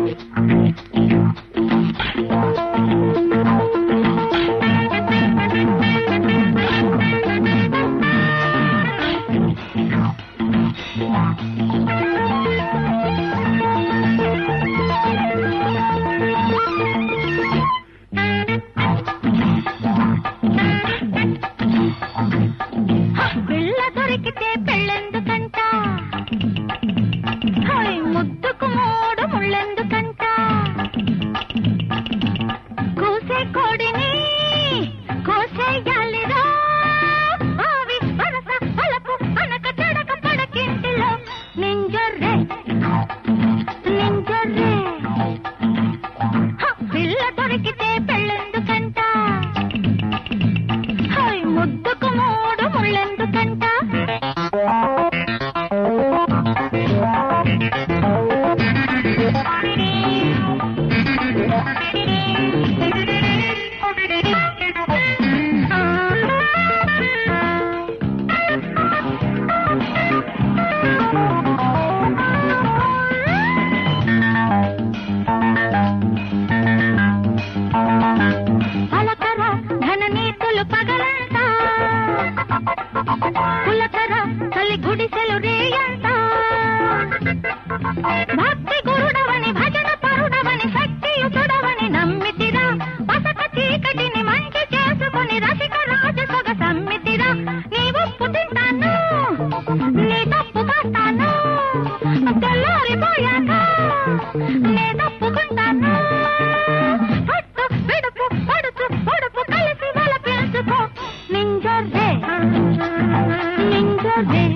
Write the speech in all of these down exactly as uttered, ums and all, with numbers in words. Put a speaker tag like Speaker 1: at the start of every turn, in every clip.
Speaker 1: భక్తి గురుడవని భజన పరుడవని శక్తియుతుడవని నమ్మితిరా పసక చీకటిని మంచి చేసుకుని రసిక రాజ సొగ సమ్మితిరా నీ ఉప్పు తింటాను నీ తప్పు కాస్తాను తెల్లారిపోయాక నీ తప్పుకుంటాను పట్టు విడుపు పడుచు పొడుపు కలిసి వల పిలుచుకో నింజర్రే నింజర్రే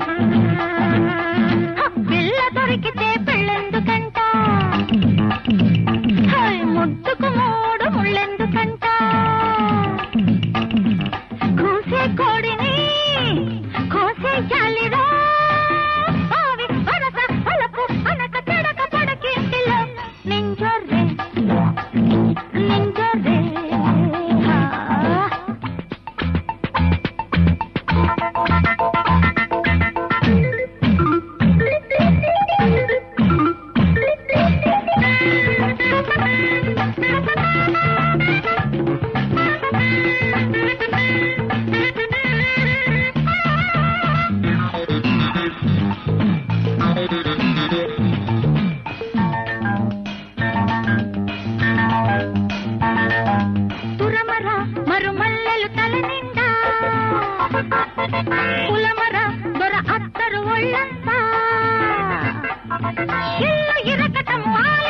Speaker 1: పిల్ల దొరికితే పెళ్ళెందుకంట ముద్దుకు మూడు ముళ్ళెందుకంట కూసే కోడిని కోసే జాలిరా బావి వరస అలపు అనక చెడక పడకింటిలో నింజర్రే నింజర్రే తురమర మరుమల్లెలు తల నిండా పులమర దొర అత్తరు ఒళ్ళంతా ఇల్లు ఇరకటము